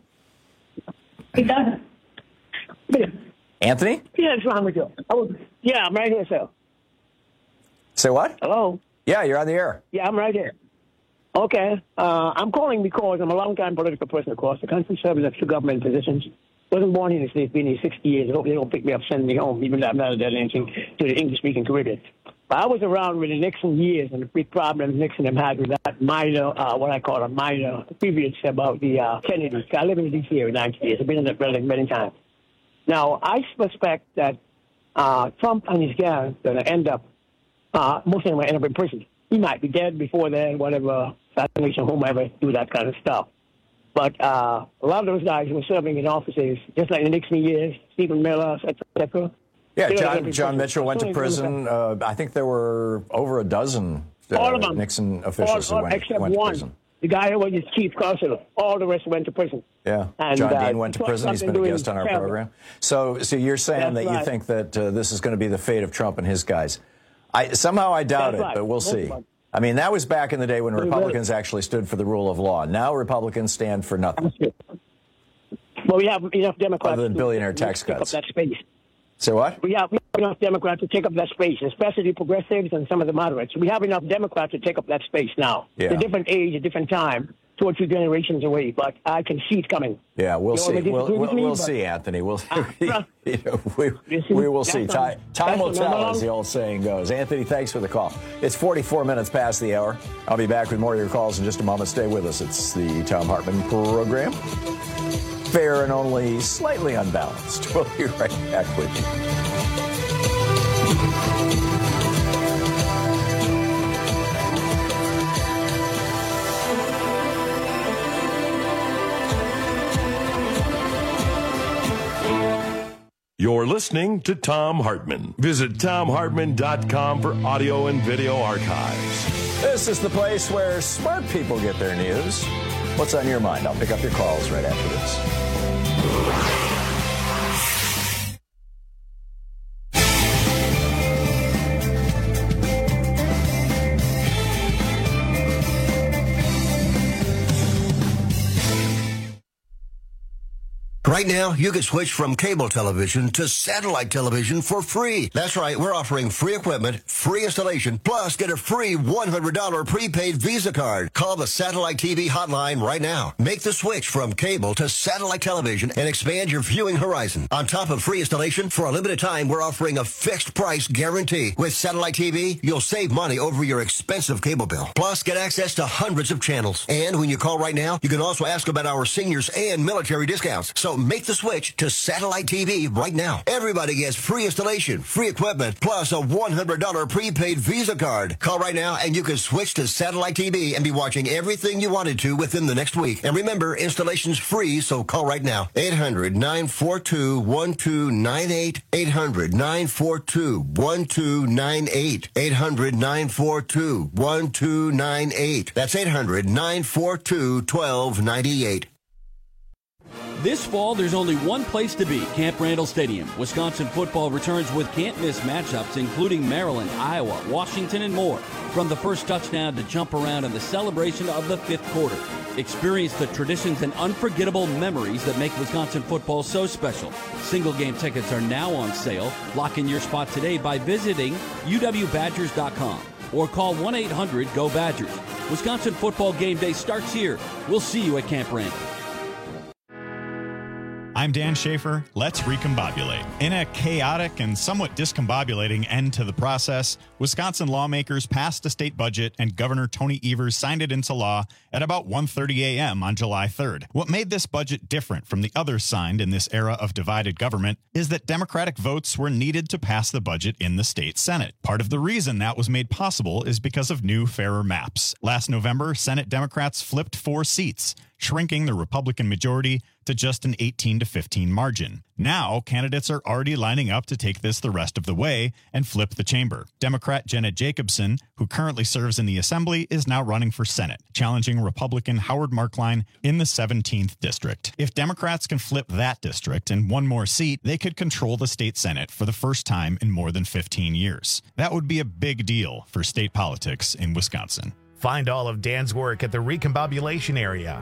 Anthony? Yeah, what's wrong with you? I'm right here, sir. Say what? Hello? Yeah, you're on the air. Yeah, I'm right here. Okay. I'm calling because I'm a long-time political person across the country, served in a few government positions. Wasn't born here in the States, been here 60 years. I hope they don't pick me up, send me home, even though I'm not done anything to the English-speaking Caribbean. But I was around with the Nixon years and the big problems Nixon had with that minor, what I call a minor grievance about the Kennedy. I live in D.C. here 90 years. I've been in that building many times. Now, I suspect that Trump and his gang are going to end up, most of them will end up in prison. He might be dead before then, whatever, assassination, whomever, do that kind of stuff. But a lot of those guys who were serving in offices, just like the Nixon years, Stephen Miller, et cetera. Yeah, John Mitchell went to prison. I think there were over a dozen Nixon officials who went to prison. The guy who was his chief counselor. All the rest went to prison. Yeah, and, John Dean went to prison. He's been a guest on our program. So you're saying that you think that this is going to be the fate of Trump and his guys. Somehow I doubt it, but we'll see. I mean, that was back in the day when Republicans actually stood for the rule of law. Now Republicans stand for nothing. Well, we have enough Democrats other than billionaire tax cuts. That space. Say what? We have enough Democrats to take up that space, especially the progressives and some of the moderates. We have enough Democrats to take up that space now. Yeah. It's a different age, a different time, 2 or 3 generations away, but I can see it coming. Yeah, we'll see. We'll see, Anthony. We'll we will see. Time will tell, as the old saying goes. Anthony, thanks for the call. It's 44 minutes past the hour. I'll be back with more of your calls in just a moment. Stay with us. It's the Tom Hartman program. Fair and only slightly unbalanced. We'll be right back with you. Your You're listening to Thom Hartmann. Visit ThomHartmann.com for audio and video archives. This is the place where smart people get their news. What's on your mind? I'll pick up your calls right after this. Right now, you can switch from cable television to satellite television for free. That's right, we're offering free equipment, free installation, plus get a free $100 prepaid Visa card. Call the Satellite TV hotline right now. Make the switch from cable to satellite television and expand your viewing horizon. On top of free installation, for a limited time, we're offering a fixed price guarantee. With Satellite TV, you'll save money over your expensive cable bill. Plus, get access to hundreds of channels. And when you call right now, you can also ask about our seniors and military discounts. So make the switch to Satellite TV right now. Everybody gets free installation, free equipment, plus a $100 prepaid Visa card. Call right now and you can switch to Satellite TV and be watching everything you wanted to within the next week. And remember, installation's free, so call right now. 800-942-1298. 800-942-1298. 800-942-1298. That's 800-942-1298. This fall, there's only one place to be, Camp Randall Stadium. Wisconsin football returns with can't-miss matchups, including Maryland, Iowa, Washington, and more. From the first touchdown to jump around in the celebration of the fifth quarter. Experience the traditions and unforgettable memories that make Wisconsin football so special. Single-game tickets are now on sale. Lock in your spot today by visiting uwbadgers.com or call 1-800-GO-BADGERS. Wisconsin football game day starts here. We'll see you at Camp Randall. I'm Dan Schaefer. Let's recombobulate. In a chaotic and somewhat discombobulating end to the process, Wisconsin lawmakers passed a state budget and Governor Tony Evers signed it into law at about 1:30 a.m. on July 3rd. What made this budget different from the others signed in this era of divided government is that Democratic votes were needed to pass the budget in the state Senate. Part of the reason that was made possible is because of new, fairer maps. Last November, Senate Democrats flipped 4 seats, shrinking the Republican majority to just an 18-15 margin. Now, candidates are already lining up to take this the rest of the way and flip the chamber. Democrat Jenna Jacobson, who currently serves in the Assembly, is now running for Senate, challenging Republican Howard Markline in the 17th District. If Democrats can flip that district and one more seat, they could control the state Senate for the first time in more than 15 years. That would be a big deal for state politics in Wisconsin. Find all of Dan's work at the Recombobulation area.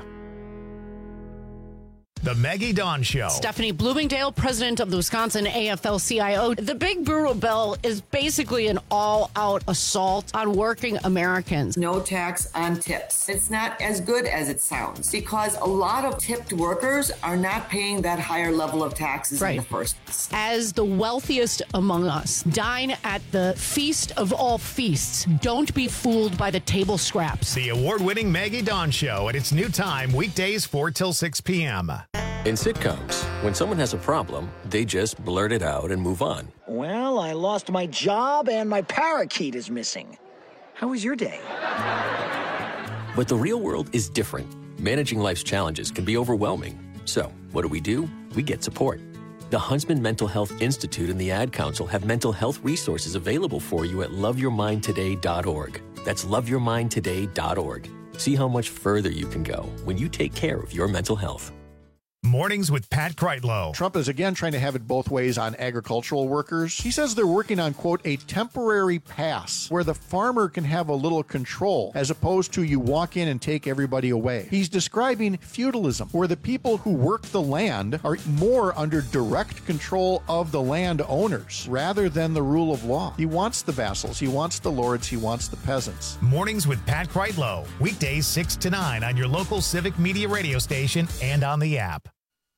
The Maggie Dawn Show. Stephanie Bloomingdale, president of the Wisconsin AFL-CIO. The Big Brutal Bill is basically an all-out assault on working Americans. No tax on tips. It's not as good as it sounds because a lot of tipped workers are not paying that higher level of taxes in the first place. As the wealthiest among us, dine at the feast of all feasts. Don't be fooled by the table scraps. The award-winning Maggie Dawn Show at its new time, weekdays 4 till 6 p.m. In sitcoms, when someone has a problem, they just blurt it out and move on. Well, I lost my job and my parakeet is missing. How was your day? But the real world is different. Managing life's challenges can be overwhelming. So, what do? We get support. The Huntsman Mental Health Institute and the Ad Council have mental health resources available for you at loveyourmindtoday.org. That's loveyourmindtoday.org. See how much further you can go when you take care of your mental health. Mornings with Pat Kreitlow. Trump is again trying to have it both ways on agricultural workers. He says they're working on, quote, a temporary pass where the farmer can have a little control as opposed to you walk in and take everybody away. He's describing feudalism, where the people who work the land are more under direct control of the landowners rather than the rule of law. He wants the vassals, he wants the lords, he wants the peasants. Mornings with Pat Kreitlow. Weekdays 6 to 9 on your local Civic Media radio station and on the app.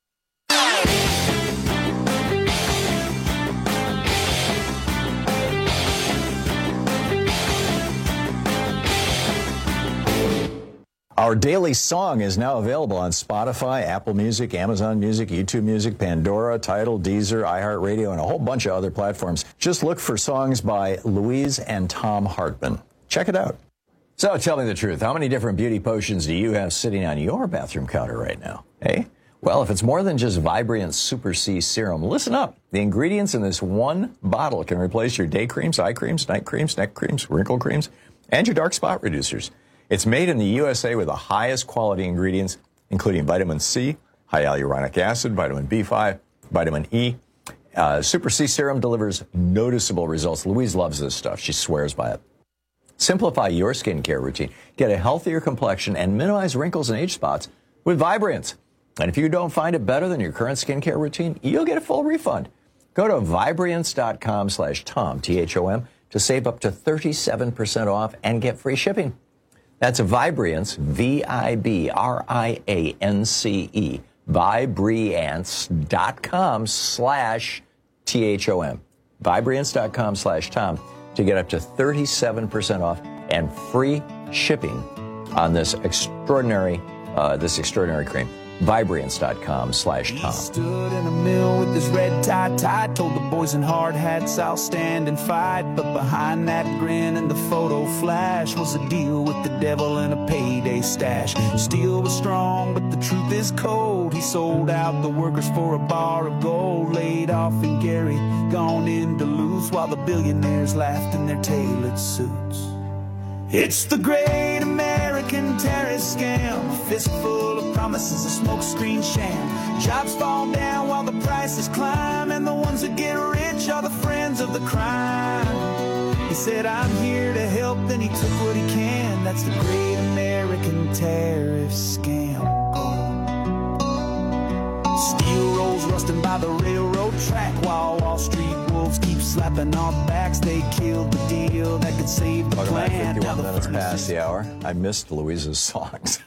Our daily song is now available on Spotify, Apple Music, Amazon Music, YouTube Music, Pandora, Tidal, Deezer, iHeartRadio, and a whole bunch of other platforms. Just look for songs by Louise and Thom Hartmann. Check it out. So tell me the truth. How many different beauty potions do you have sitting on your bathroom counter right now? Hey? Well, if it's more than just Vibrant Super C Serum, listen up. The ingredients in this one bottle can replace your day creams, eye creams, night creams, neck creams, wrinkle creams, and your dark spot reducers. It's made in the USA with the highest quality ingredients, including vitamin C, high hyaluronic acid, vitamin B5, vitamin E. Super C Serum delivers noticeable results. Louise loves this stuff. She swears by it. Simplify your skincare routine. Get a healthier complexion and minimize wrinkles and age spots with Vibrance. And if you don't find it better than your current skincare routine, you'll get a full refund. Go to Vibrance.com/Tom, T-H-O-M, to save up to 37% off and get free shipping. That's Vibrance, V-I-B-R-I-A-N-C-E, Vibrance.com/THOM, Vibrance.com/Tom to get up to 37% off and free shipping on this extraordinary cream. Vibrance.com/Tom. Stood in a mill with his red tie tied, told the boys in hard hats I'll stand and fight. But behind that grin and the photo flash was a deal with the devil and a payday stash. Steel was strong, but the truth is cold. He sold out the workers for a bar of gold. Laid off in Gary, gone in Duluth, while the billionaires laughed in their tailored suits. It's the great American terrorist scam, a fistful of promises, a smokescreen sham. Jobs fall down while the prices climb, and the ones that get rich are the friends of the crime. He said, I'm here to help, then he took what he can. That's the great American tariff scam. Steel rolls rusting by the railroad track, while Wall Street wolves keep slapping on backs. They killed the deal that could save the plan. 51 minutes past the hour. I missed Louise's songs.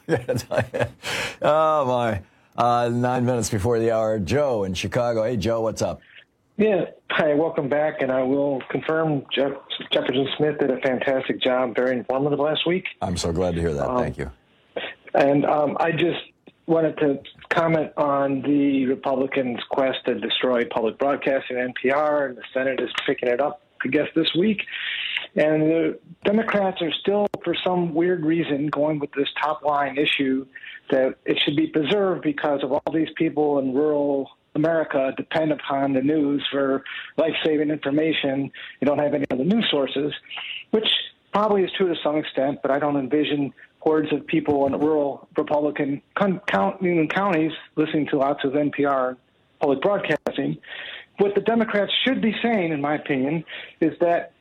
Oh, my. 9 minutes before the hour. Joe in Chicago. Hey, Joe, what's up? Yeah. Hi, welcome back. And I will confirm Jefferson Smith did a fantastic job, very informative last week. I'm so glad to hear that. Thank you. And I just wanted to comment on the Republicans' quest to destroy public broadcasting, NPR, and the Senate is picking it up, I guess, this week. And the Democrats are still, for some weird reason, going with this top-line issue that it should be preserved because of all these people in rural America depend upon the news for life-saving information. You don't have any other news sources, which probably is true to some extent, but I don't envision hordes of people in rural Republican counties listening to lots of NPR public broadcasting. What the Democrats should be saying, in my opinion, is that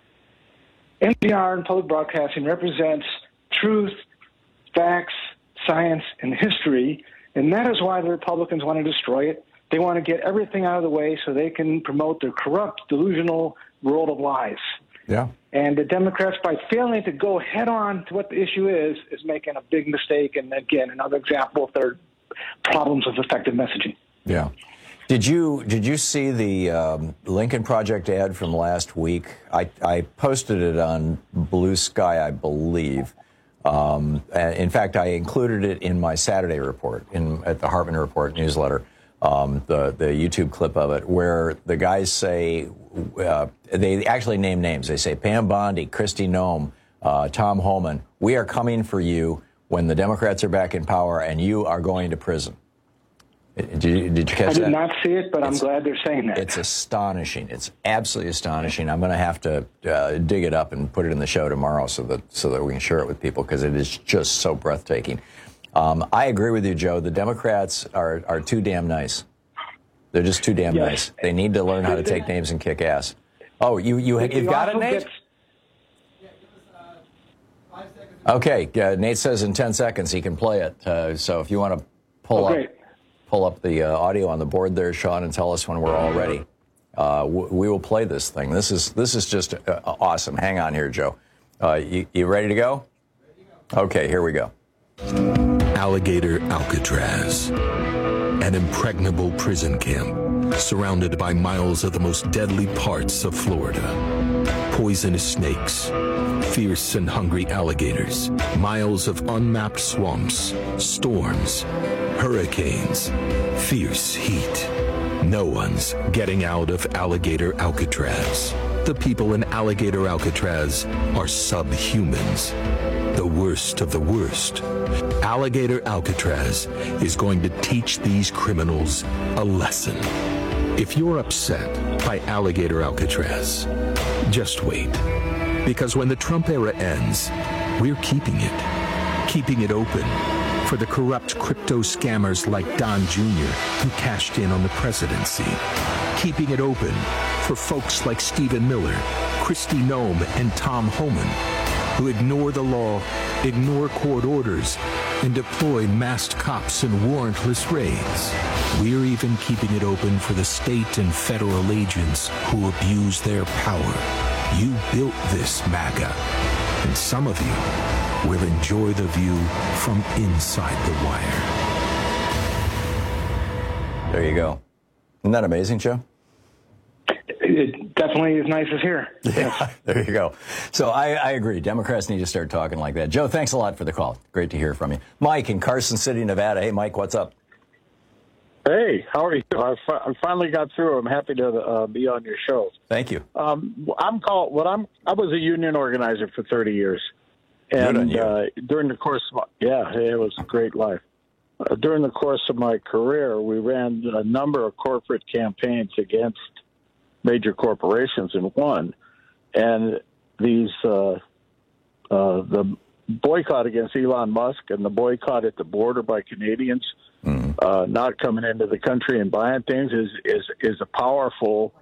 NPR and public broadcasting represents truth, facts, science, and history, and that is why the Republicans want to destroy it. They want to get everything out of the way so they can promote their corrupt, delusional world of lies. Yeah. And the Democrats, by failing to go head on to what the issue is making a big mistake. And again, another example of their problems with effective messaging. Yeah. Did you see the Lincoln Project ad from last week? I posted it on Blue Sky, I believe. In fact, I included it in my Saturday report at the Hartman Report newsletter. The YouTube clip of it, where the guys say, they actually name names. They say Pam Bondi, Kristi Noem, Tom Homan, we are coming for you when the Democrats are back in power and you are going to prison. Did you catch that? I did not see it, but I'm glad they're saying that. It's astonishing. It's absolutely astonishing. I'm going to have to dig it up and put it in the show tomorrow so that we can share it with people, because it is just so breathtaking. I agree with you, Joe. The Democrats are too damn nice. They're just too damn nice. They need to learn how to take names and kick ass. Oh, you've got it, Nate? Okay, Nate says in 10 seconds he can play it. So if you want to pull up the audio on the board there, Sean, and tell us when we're all ready, we will play this thing. This is just awesome. Hang on here, Joe. You ready to go? Okay, here we go. Alligator Alcatraz, an impregnable prison camp surrounded by miles of the most deadly parts of Florida. Poisonous snakes, fierce and hungry alligators, miles of unmapped swamps, storms, hurricanes, fierce heat. No one's getting out of Alligator Alcatraz. The people in Alligator Alcatraz are subhumans. The worst of the worst Alligator Alcatraz is going to teach these criminals a lesson. If you're upset by Alligator Alcatraz, just wait. Because when the Trump era ends, we're keeping it open for the corrupt crypto scammers like Don Jr., who cashed in on the presidency. Keeping it open for folks like Stephen Miller, Kristi Noem, and Tom Homan, who ignore the law, ignore court orders, and deploy masked cops in warrantless raids. We're even keeping it open for the state and federal agents who abuse their power. You built this, MAGA, and some of you will enjoy the view from inside the wire. There you go. Isn't that amazing, Joe? It definitely is nice as here. Yeah, there you go. So I agree. Democrats need to start talking like that. Joe, thanks a lot for the call. Great to hear from you. Mike in Carson City, Nevada. Hey, Mike, what's up? Hey, how are you? I finally got through. I'm happy to be on your show. Thank you. I was a union organizer for 30 years. And during the course of it was a great life. During the course of my career, we ran a number of corporate campaigns against major corporations and won. And these the boycott against Elon Musk and the boycott at the border by Canadians not coming into the country and buying things is a powerful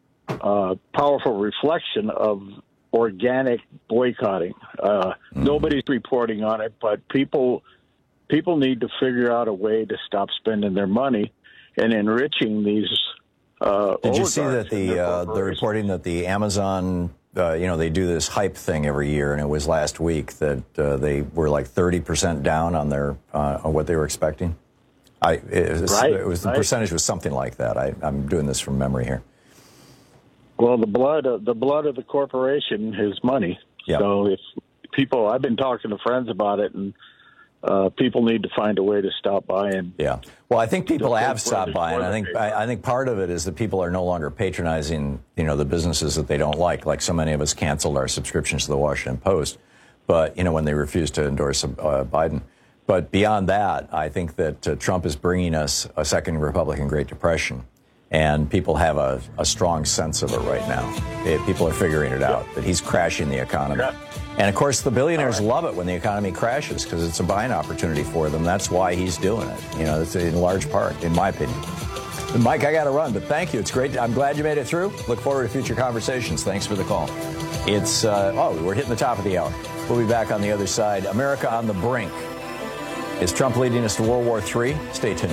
reflection of organic boycotting. Nobody's reporting on it, but people need to figure out a way to stop spending their money and enriching these. Did you see that they're reporting that the Amazon, they do this hype thing every year, and it was last week that they were like 30% down on their on what they were expecting. The percentage was something like that. I'm doing this from memory here. Well, the blood of the corporation is money. Yep. So if people, I've been talking to friends about it, and people need to find a way to stop buying. Yeah. Well, I think people have stopped buying. I think part of it is that people are no longer patronizing, the businesses that they don't like so many of us canceled our subscriptions to the Washington Post, but, when they refused to endorse Biden. But beyond that, I think that Trump is bringing us a second Republican Great Depression, and people have a strong sense of it right now. People are figuring it out, that he's crashing the economy. And, of course, the billionaires love it when the economy crashes because it's a buying opportunity for them. That's why he's doing it, it's in large part, in my opinion. Mike, I got to run, but thank you. It's great. I'm glad you made it through. Look forward to future conversations. Thanks for the call. It's, we're hitting the top of the hour. We'll be back on the other side. America on the brink. Is Trump leading us to World War III? Stay tuned.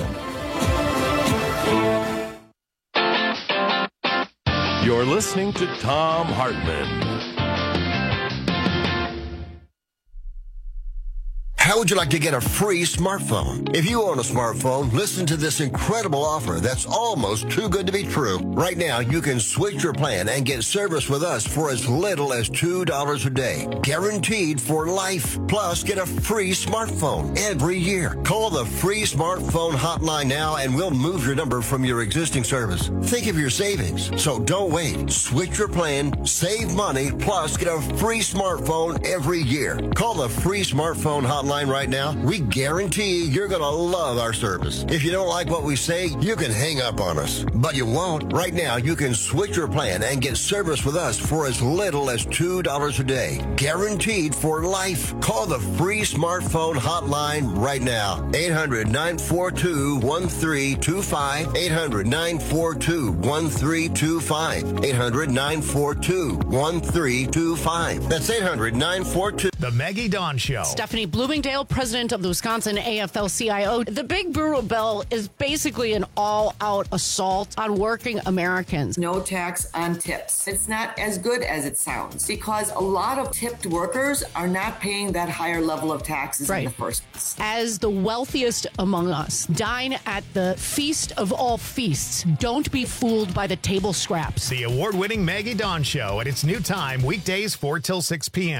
You're listening to Thom Hartmann. How would you like to get a free smartphone? If you own a smartphone, listen to this incredible offer that's almost too good to be true. Right now, you can switch your plan and get service with us for as little as $2 a day. Guaranteed for life. Plus, get a free smartphone every year. Call the free smartphone hotline now and we'll move your number from your existing service. Think of your savings. So don't wait. Switch your plan, save money, plus get a free smartphone every year. Call the free smartphone hotline right now. We guarantee you're going to love our service. If you don't like what we say, you can hang up on us. But you won't. Right now, you can switch your plan and get service with us for as little as $2 a day. Guaranteed for life. Call the free smartphone hotline right now. 800-942-1325. 800-942-1325. 800-942-1325. That's 800-942. The Maggie Dawn Show. Stephanie Bloomingdale, president of the Wisconsin AFL-CIO. The Big Brutal Bill is basically an all-out assault on working Americans. No tax on tips. It's not as good as it sounds because a lot of tipped workers are not paying that higher level of taxes in the first place. As the wealthiest among us, dine at the feast of all feasts. Don't be fooled by the table scraps. The award-winning Maggie Dawn Show at its new time, weekdays 4 till 6 p.m.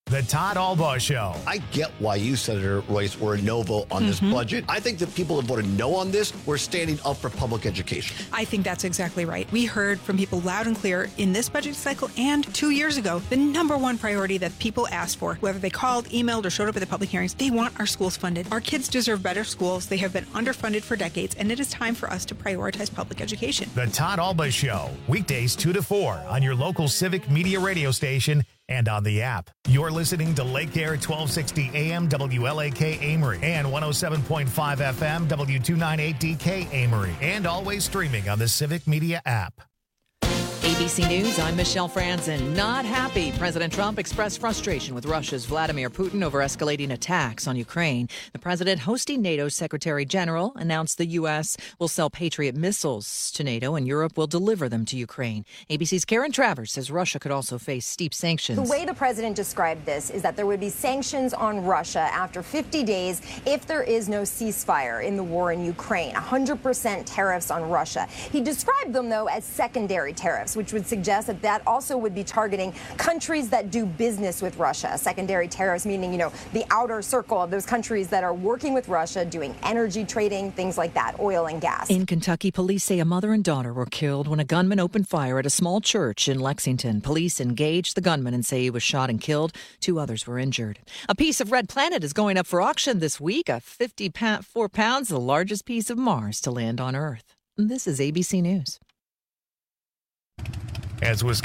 The Todd Albaugh Show. I get why you, Senator Royce, were a no vote on this budget. I think that people have voted no on this. We're standing up for public education. I think that's exactly right. We heard from people loud and clear in this budget cycle and 2 years ago, the number one priority that people asked for, whether they called, emailed, or showed up at the public hearings, they want our schools funded. Our kids deserve better schools. They have been underfunded for decades, and it is time for us to prioritize public education. The Todd Albaugh Show, weekdays 2 to 4 on your local Civic Media radio station and on the app. You're listening to Lake Air 1260 AM WLAK Amory and 107.5 FM W298DK Amory, and always streaming on the Civic Media app. ABC News, I'm Michelle Franzen. Not happy. President Trump expressed frustration with Russia's Vladimir Putin over escalating attacks on Ukraine. The president, hosting NATO's Secretary General, announced the U.S. will sell Patriot missiles to NATO and Europe will deliver them to Ukraine. ABC's Karen Travers says Russia could also face steep sanctions. The way the president described this is that there would be sanctions on Russia after 50 days if there is no ceasefire in the war in Ukraine. 100% tariffs on Russia. He described them, though, as secondary tariffs, which would suggest that that also would be targeting countries that do business with Russia. Secondary tariffs meaning, the outer circle of those countries that are working with Russia, doing energy trading, things like that, oil and gas. In Kentucky, police say a mother and daughter were killed when a gunman opened fire at a small church in Lexington. Police engaged the gunman and say he was shot and killed. 2 others were injured. A piece of Red Planet is going up for auction this week. 54 pounds, the largest piece of Mars to land on Earth. This is ABC News. As Wisconsin